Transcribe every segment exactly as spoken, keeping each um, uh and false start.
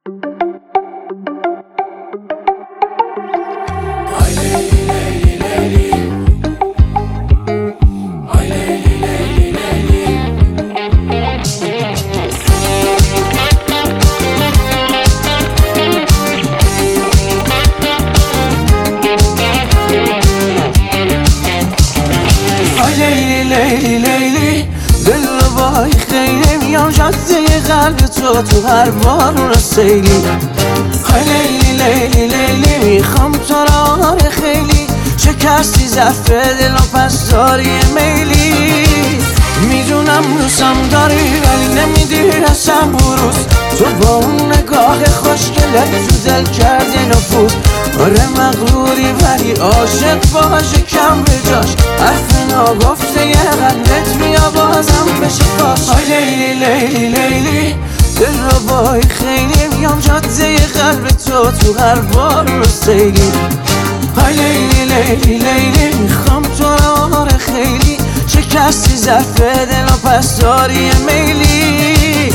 لیلی لیلی دل رو وای خیلی میام جاده قلب تو تو هر بارون سیلی های لیلی لیلی لیلی میخوام تو را خیلی شکستی ضعف دل و پس داری میلی میدونم دوستم داری ولی نمیدی رسم بروز تو با اون نگاه خوشگلت تو دل کردی نفوذ آره مغروری ولی عاشق باشه کم به جاش حرف ناگفته یه قلبت بیا بازم بشه پاش های لیلی لیلی لیلی دل رو بای خیلی میام جاده قلب تو تو هر بار رو سیلی های لیلی لیلی لیلی میخوام تو را خیلی شکستی ضعف دل و پس داری میلی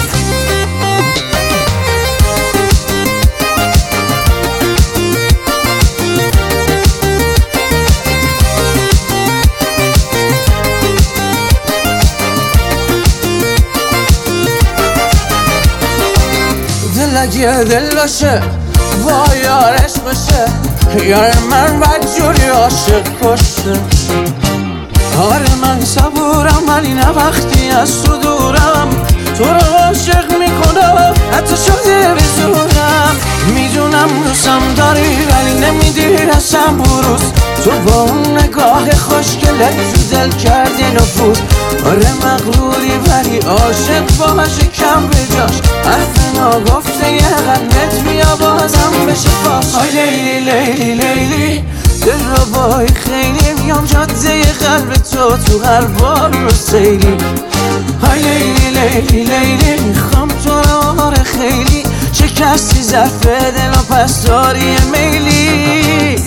دل اگه دل باشه با یارش باشه یار من بدجوری عاشق کشه آره من صبورم ولی نه وقتی از تو دورم تو رو عاشق میکنم حتی شده بزورم میدونم دوستم داری ولی نمیدی رسم بروز تو با اون نگاه خوشگلت تو دل کردی نفوذ آره مغروری ولی عاشق باشه کم به جاش حرف ناگفته یه قلبت بیا بازم بشه پاس های لیلی لیلی لیلی دل رو بای خیلی میام جاده قلب تو تو هر بار رو سیلی های لیلی لیلی لیلی میخوام تو را خیلی شکستی ضعف دل و پس داری میلی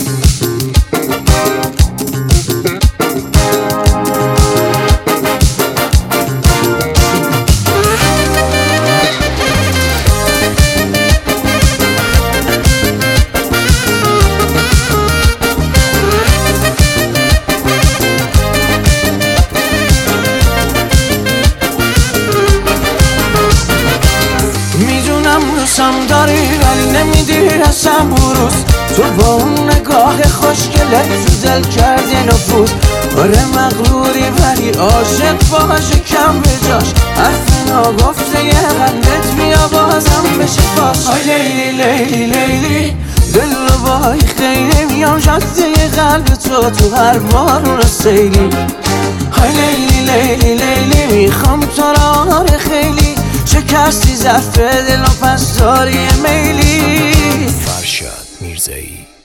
دوستم داری ولی نمیدی رسم بروز تو با اون نگاه خوشگلت تو دل کردی نفوذ آره مغروری ولی عاشق باشه کم به جاش حرف ناگفته یه قلبت بیا بازم بشه پاس های لیلی لیلی لیلی دل رو بای خیلی میام جاده قلب تو تو هر بارون سیلی های لیلی لیلی لیلی میخوام تو را خیلی شکستی ضعف دل و پس داری میلی فرشاد میرزایی.